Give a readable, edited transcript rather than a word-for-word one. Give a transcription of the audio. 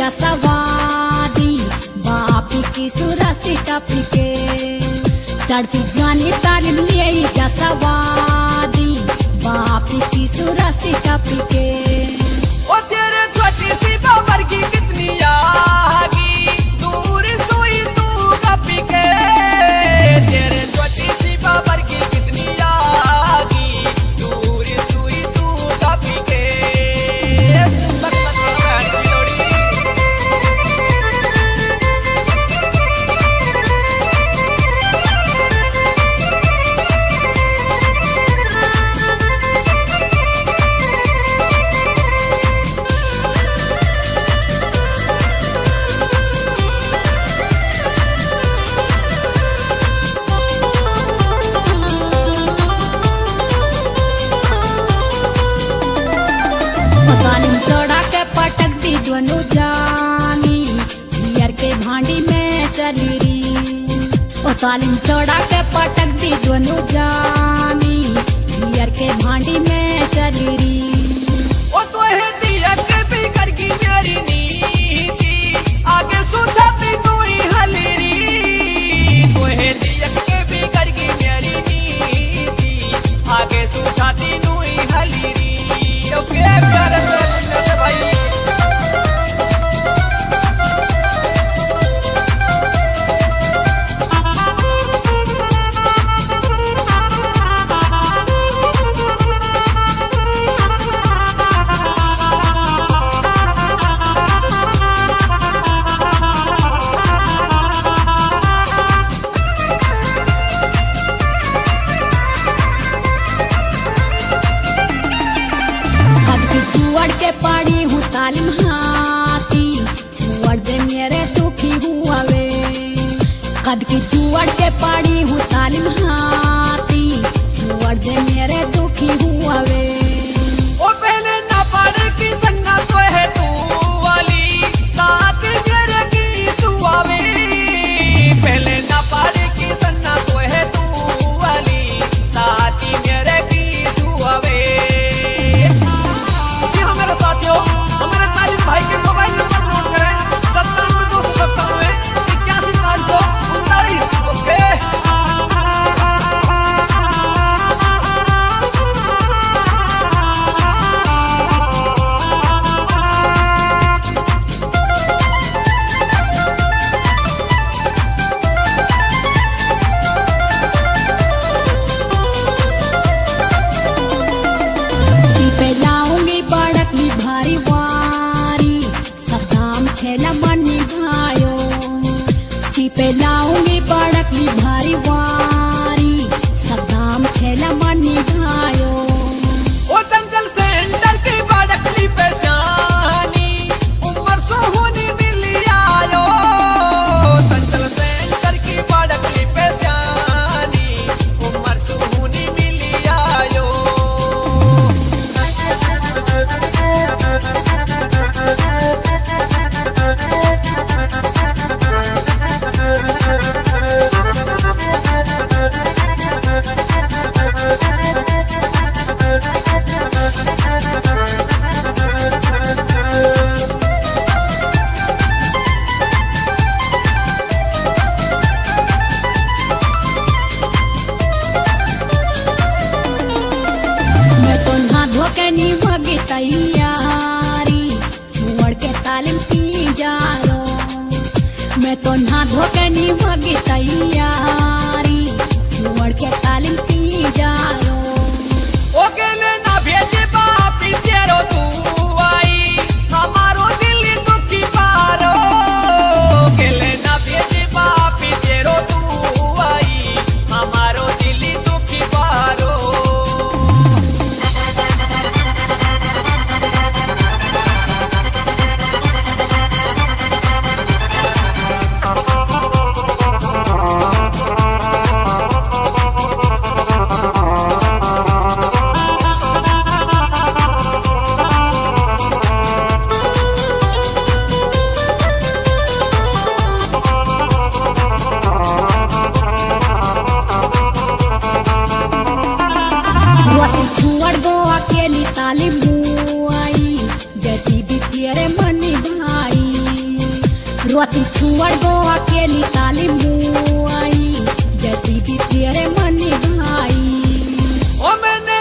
जसवादी बापी की सुरसी टपी के चढ़ती जानी तालीम लिए जसवादी बापी की सुरसी टपी के। ओ तेरे छोटी सी बाबर की कितनी आगी दूर सुई तू कपी के तेरे छोटी सी बाबर की कितनी आगी दूर सुई तू कपी के। तालीम चढ़ा के पटक दी दोनों जानी पियर के भांडी में चली री। ओ तालीम चढ़ा के पटक दी दोनों जानी पियर के भांडी में चली री। ओ तो है दिया के भी कर की मेरी नीति आगे सुझाती तू ही हलीरी तो है दिया के भी कर की मेरी नीति आगे सुझाती तू ही हलीरी। ओके प्यारे मेरे भाई छुअड़ के पड़ी हूँ तालीम हाथी छुअड़ दे मेरे दुखी हुआ वे कद की छुअड़ के पड़ी हूँ तालीम हाथी छुअड़ दे मेरे दुखी हुआ वे। ओ पहले ना पड़े की संगा तो है तू वाली साथ मेरे की सुआवे पहले ना पड़े की संगा तो है तू वाली साथ मेरे की सुआवे। साथियों हमारे तालिम भाई के मोबाइल नंबर नोट करें 97 297 ओके। चिपे लाऊंगी बड़कली भारी वारी सदाम छेला मनी भायो चिपे लाऊंगी बड़कली भारी वारी सदाम छेला मनी भायो। ओ दंगल सेंटर की बड़कली पे जानी उम्र सोहनी मिली आयो दंगल सेंटर की बड़कली पे जानी उम्र सोहनी मिली आयो। मैं तो नहा धो के नहीं भगी तैयारी छुअड़ के तालीम की जा रो मैं तो नहा धो के नहीं भगी तैयारी छुअड़ के तालीम की जा रो। ओ गेले ना भेजे बापी तेरो तू आई हमारो दिल दुखी पारो गेले ना भेजे बापी तेरो तू आई हमारो दिल दुखी पारो। ताली मुआई जैसी भी तेरे मनी भाई रोती छुअर गो अकेली ताली मुआई जैसी भी तेरे मन भाई ओ मैंने